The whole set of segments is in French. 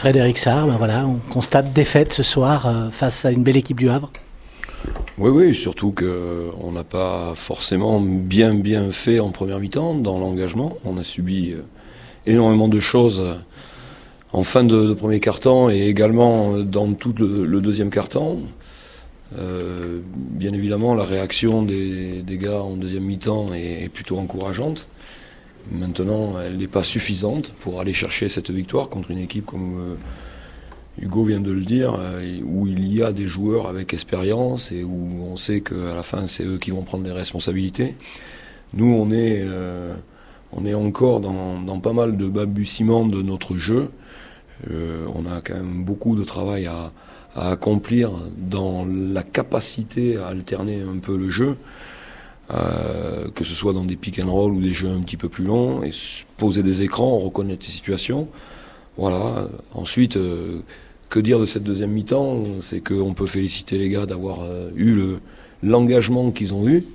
Frédéric Sarr, voilà, on constate défaite ce soir face à une belle équipe du Havre. Oui, surtout qu'on n'a pas forcément bien fait en première mi-temps dans l'engagement. On a subi énormément de choses en fin de premier quart-temps et également dans tout le deuxième quart-temps. Bien évidemment, la réaction des gars en deuxième mi-temps est plutôt encourageante. Maintenant, elle n'est pas suffisante pour aller chercher cette victoire contre une équipe comme Hugo vient de le dire, où il y a des joueurs avec expérience et où on sait qu'à la fin, c'est eux qui vont prendre les responsabilités. Nous, on est encore dans pas mal de balbutiements de notre jeu. On a quand même beaucoup de travail à accomplir dans la capacité à alterner un peu le jeu. Que ce soit dans des pick and roll ou des jeux un petit peu plus longs, et poser des écrans, reconnaître les situations. Voilà. Ensuite, que dire de cette deuxième mi-temps? C'est qu'on peut féliciter les gars d'avoir eu l'engagement qu'ils ont eu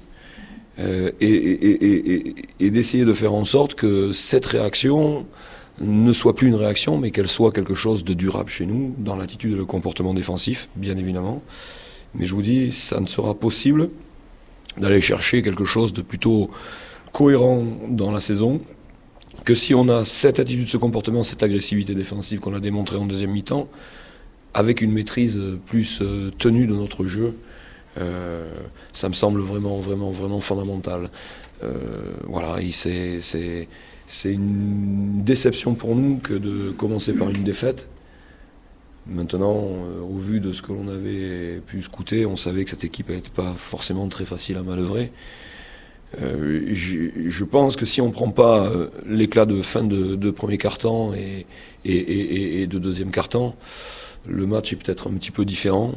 et d'essayer de faire en sorte que cette réaction ne soit plus une réaction, mais qu'elle soit quelque chose de durable chez nous, dans l'attitude et le comportement défensif, bien évidemment. Mais je vous dis, ça ne sera possible d'aller chercher quelque chose de plutôt cohérent dans la saison, que si on a cette attitude, ce comportement, cette agressivité défensive qu'on a démontré en deuxième mi-temps, avec une maîtrise plus tenue de notre jeu, ça me semble vraiment fondamental. Voilà, c'est une déception pour nous que de commencer par une défaite. Maintenant, au vu de ce que l'on avait pu scouter, on savait que cette équipe n'était pas forcément très facile à manœuvrer. Je pense que si on ne prend pas l'éclat de fin de premier quart-temps et de deuxième quart-temps, le match est peut-être un petit peu différent.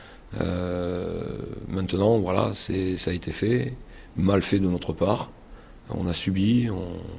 Maintenant, voilà, ça a été fait, mal fait de notre part. On a subi,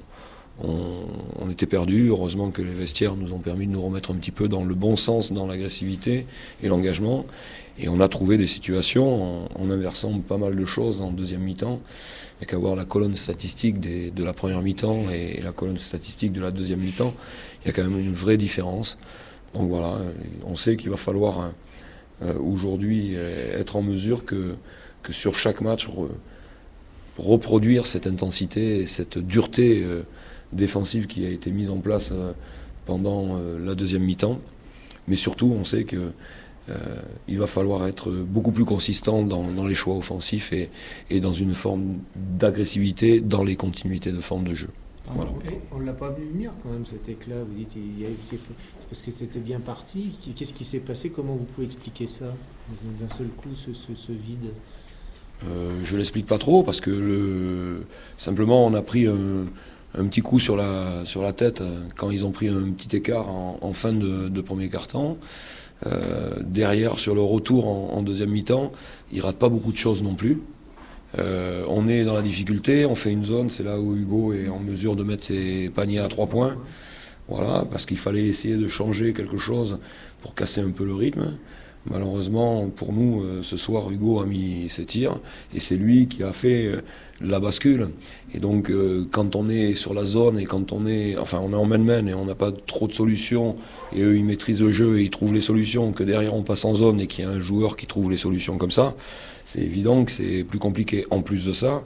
on était perdus. Heureusement que les vestiaires nous ont permis de nous remettre un petit peu dans le bon sens, dans l'agressivité et l'engagement. Et on a trouvé des situations en inversant pas mal de choses en deuxième mi-temps. Il n'y a qu'à voir la colonne statistique de la première mi-temps et la colonne statistique de la deuxième mi-temps. Il y a quand même une vraie différence. Donc voilà, on sait qu'il va falloir aujourd'hui être en mesure que sur chaque match reproduire cette intensité et cette dureté défensive qui a été mise en place pendant la deuxième mi-temps. Mais surtout, on sait qu'il va falloir être beaucoup plus consistant dans les choix offensifs et dans une forme d'agressivité dans les continuités de forme de jeu. Voilà. On ne l'a pas vu venir quand même, cet éclat. Vous dites parce que c'était bien parti. Qu'est-ce qui s'est passé? Comment vous pouvez expliquer ça d'un seul coup, ce vide? Je l'explique pas trop parce que simplement on a pris un petit coup sur la tête quand ils ont pris un petit écart en fin de premier quart-temps. Derrière, sur le retour en deuxième mi-temps, ils ratent pas beaucoup de choses non plus. On est dans la difficulté, on fait une zone, c'est là où Hugo est en mesure de mettre ses paniers à 3 points. Voilà, parce qu'il fallait essayer de changer quelque chose pour casser un peu le rythme. Malheureusement, pour nous, ce soir, Hugo a mis ses tirs et c'est lui qui a fait la bascule. Et donc, quand on est sur la zone et quand on est en man-man et on n'a pas trop de solutions et eux, ils maîtrisent le jeu et ils trouvent les solutions, que derrière on passe en zone et qu'il y a un joueur qui trouve les solutions comme ça, c'est évident que c'est plus compliqué. En plus de ça,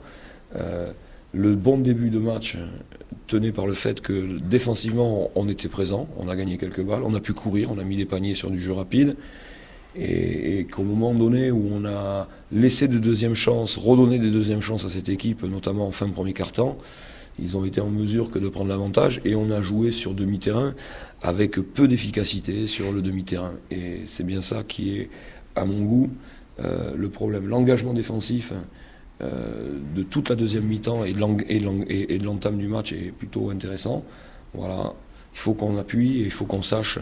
le bon début de match tenait par le fait que défensivement, on était présent, on a gagné quelques balles, on a pu courir, on a mis des paniers sur du jeu rapide. Et qu'au moment donné où on a laissé des deuxièmes chances, redonné des deuxièmes chances à cette équipe, notamment en fin de premier quart-temps, ils ont été en mesure que de prendre l'avantage et on a joué sur demi-terrain avec peu d'efficacité sur le demi-terrain. Et c'est bien ça qui est, à mon goût, le problème. L'engagement défensif de toute la deuxième mi-temps et de l'entame du match est plutôt intéressant. Voilà. Il faut qu'on appuie et il faut qu'on sache...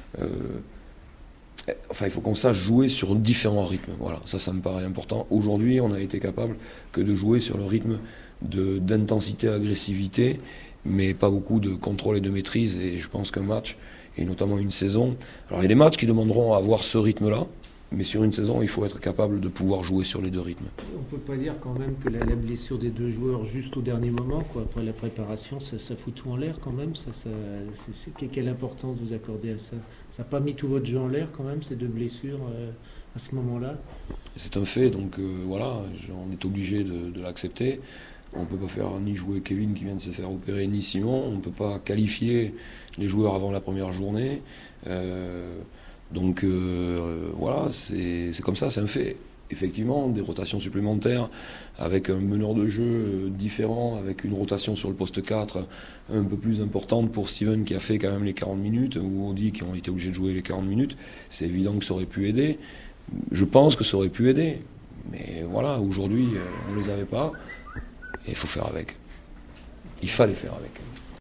il faut qu'on sache jouer sur différents rythmes. Voilà, ça me paraît important. Aujourd'hui, on a été capable que de jouer sur le rythme d'intensité, agressivité, mais pas beaucoup de contrôle et de maîtrise. Et je pense qu'un match, et notamment une saison... Alors, il y a des matchs qui demanderont à avoir ce rythme-là, Mais sur une saison, il faut être capable de pouvoir jouer sur les deux rythmes. On ne peut pas dire quand même que la blessure des deux joueurs juste au dernier moment, quoi, après la préparation, ça fout tout en l'air quand même. Quelle importance vous accordez à ça? Ça n'a pas mis tout votre jeu en l'air quand même, ces deux blessures à ce moment-là? C'est un fait, donc voilà, on est obligé de l'accepter. On ne peut pas faire ni jouer Kevin qui vient de se faire opérer, ni Simon. On ne peut pas qualifier les joueurs avant la première journée. Donc voilà, c'est comme ça, c'est un fait. Effectivement, des rotations supplémentaires avec un meneur de jeu différent, avec une rotation sur le poste 4 un peu plus importante pour Steven qui a fait quand même les 40 minutes, ou Audi qui ont été obligés de jouer les 40 minutes. C'est évident que ça aurait pu aider. Je pense que ça aurait pu aider. Mais voilà, aujourd'hui, on ne les avait pas et il faut faire avec. Il fallait faire avec.